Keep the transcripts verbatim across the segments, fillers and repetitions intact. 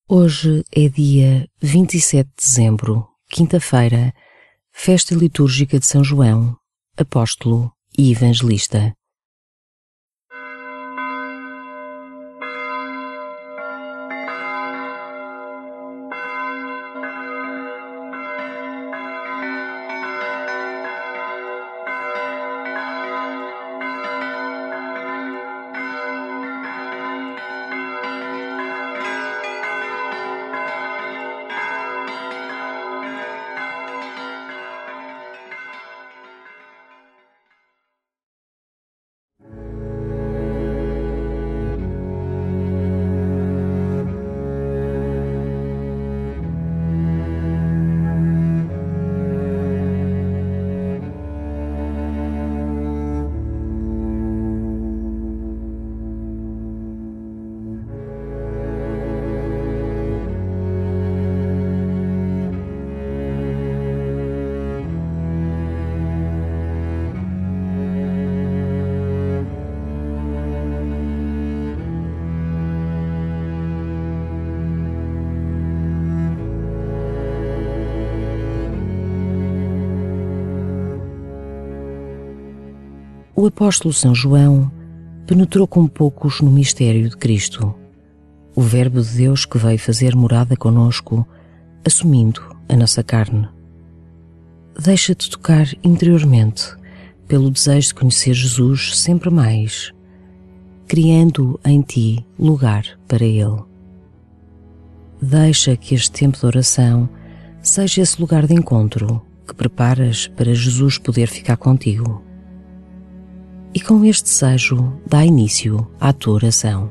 Hoje é dia vinte e sete de dezembro, quinta-feira, festa litúrgica de São João, apóstolo e evangelista. O apóstolo São João penetrou com poucos no mistério de Cristo, o Verbo de Deus que veio fazer morada conosco, assumindo a nossa carne. Deixa-te tocar interiormente pelo desejo de conhecer Jesus sempre mais, criando em ti lugar para Ele. Deixa que este tempo de oração seja esse lugar de encontro que preparas para Jesus poder ficar contigo. E com este desejo, dá início à tua oração.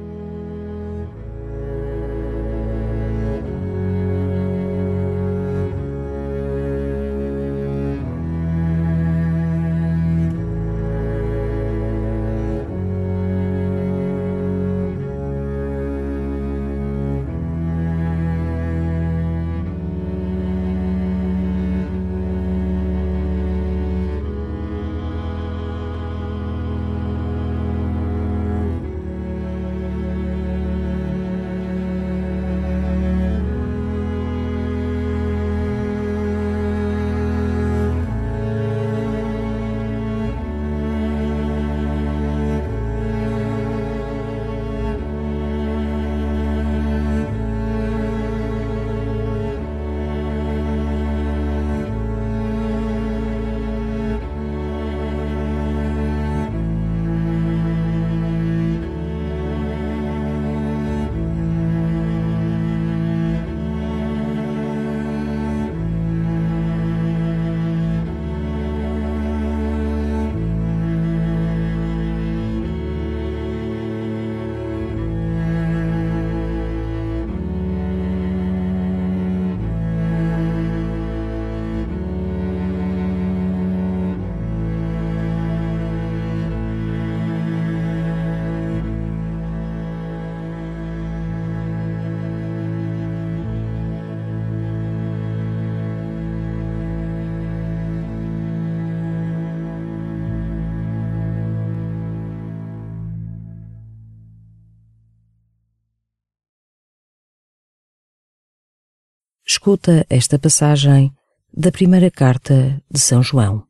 Escuta esta passagem da primeira carta de São João.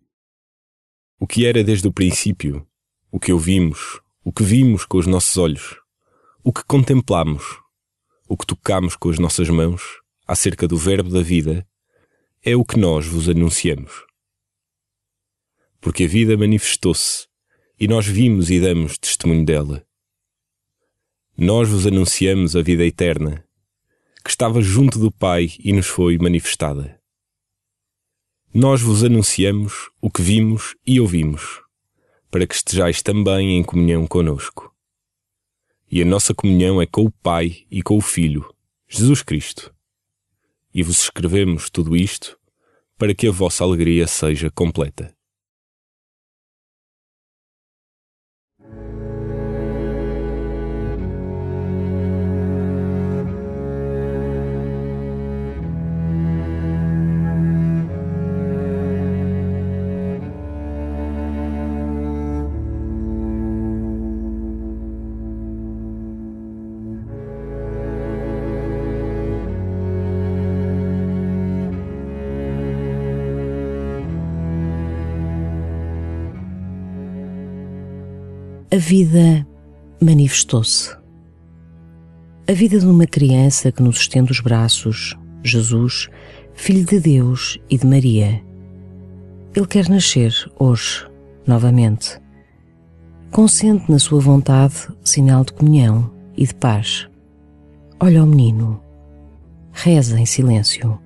O que era desde o princípio, o que ouvimos, o que vimos com os nossos olhos, o que contemplamos, o que tocamos com as nossas mãos, acerca do Verbo da vida, é o que nós vos anunciamos. Porque a vida manifestou-se, e nós vimos e damos testemunho dela. Nós vos anunciamos a vida eterna, que estava junto do Pai e nos foi manifestada. Nós vos anunciamos o que vimos e ouvimos, para que estejais também em comunhão conosco. E a nossa comunhão é com o Pai e com o Filho, Jesus Cristo. E vos escrevemos tudo isto para que a vossa alegria seja completa. A vida manifestou-se. A vida de uma criança que nos estende os braços, Jesus, Filho de Deus e de Maria. Ele quer nascer hoje, novamente. Consente na sua vontade sinal de comunhão e de paz. Olha o menino. Reza em silêncio.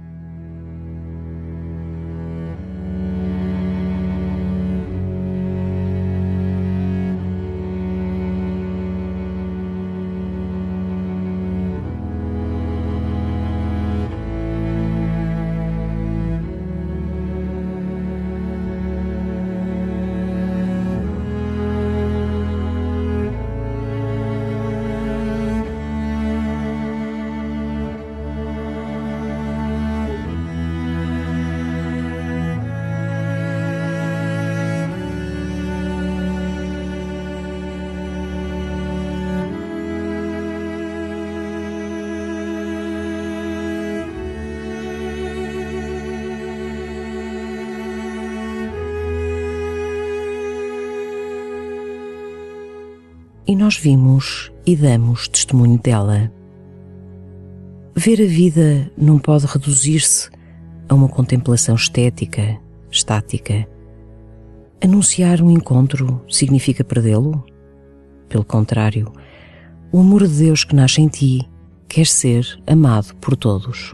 E nós vimos e damos testemunho dela. Ver a vida não pode reduzir-se a uma contemplação estética, estática. Anunciar um encontro significa perdê-lo? Pelo contrário, o amor de Deus que nasce em ti quer ser amado por todos.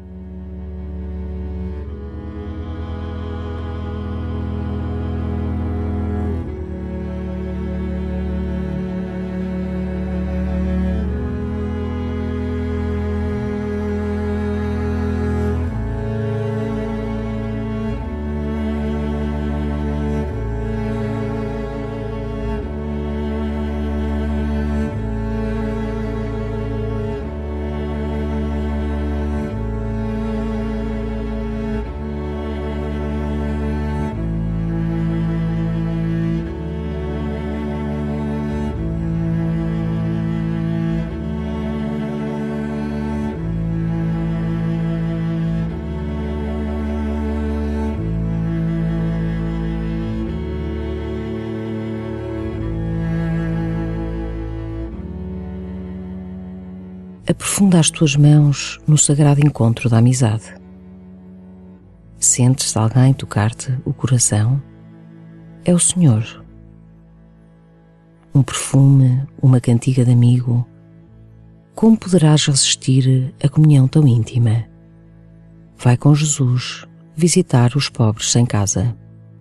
Aprofunda as tuas mãos no sagrado encontro da amizade. Sentes alguém tocar-te o coração? É o Senhor. Um perfume, uma cantiga de amigo. Como poderás resistir a comunhão tão íntima? Vai com Jesus visitar os pobres sem casa.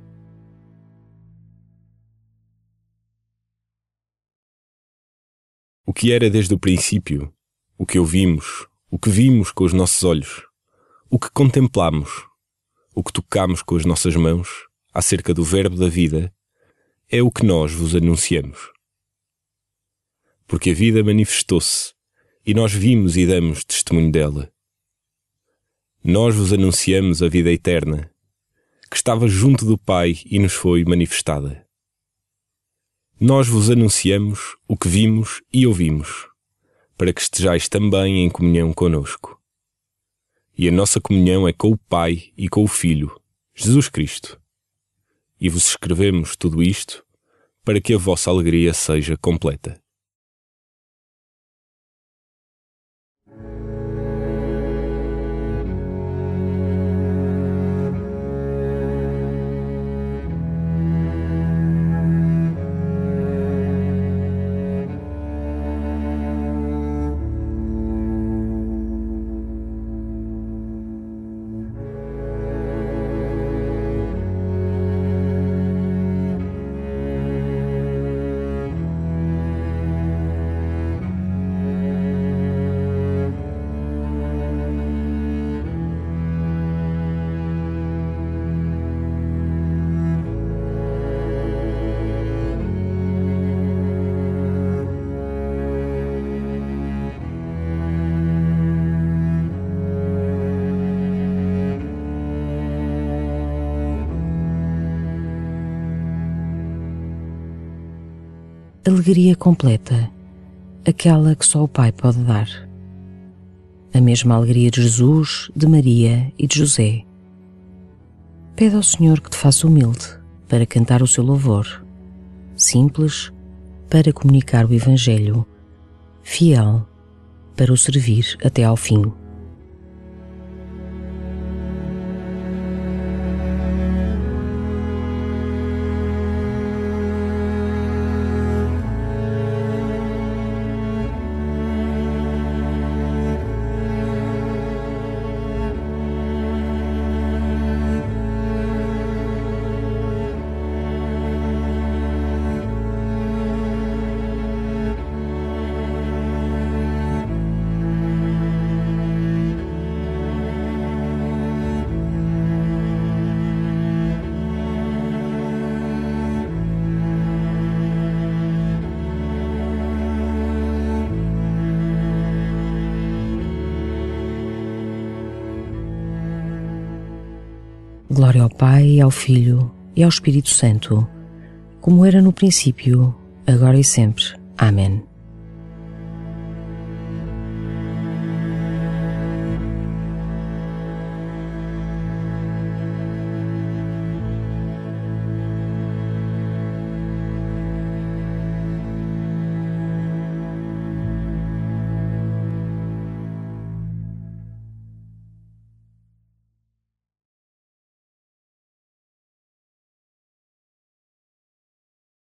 O que era desde o princípio, o que ouvimos, o que vimos com os nossos olhos, o que contemplamos, o que tocamos com as nossas mãos, acerca do Verbo da vida, é o que nós vos anunciamos. Porque a vida manifestou-se, e nós vimos e damos testemunho dela. Nós vos anunciamos a vida eterna, que estava junto do Pai e nos foi manifestada. Nós vos anunciamos o que vimos e ouvimos, para que estejais também em comunhão conosco. E a nossa comunhão é com o Pai e com o Filho, Jesus Cristo. E vos escrevemos tudo isto para que a vossa alegria seja completa. Alegria completa, aquela que só o Pai pode dar. A mesma alegria de Jesus, de Maria e de José. Pede ao Senhor que te faça humilde para cantar o seu louvor. simples para comunicar o Evangelho, fiel para o servir até ao fim. Glória ao Pai, ao Filho e ao Espírito Santo, como era no princípio, agora e sempre. Amém.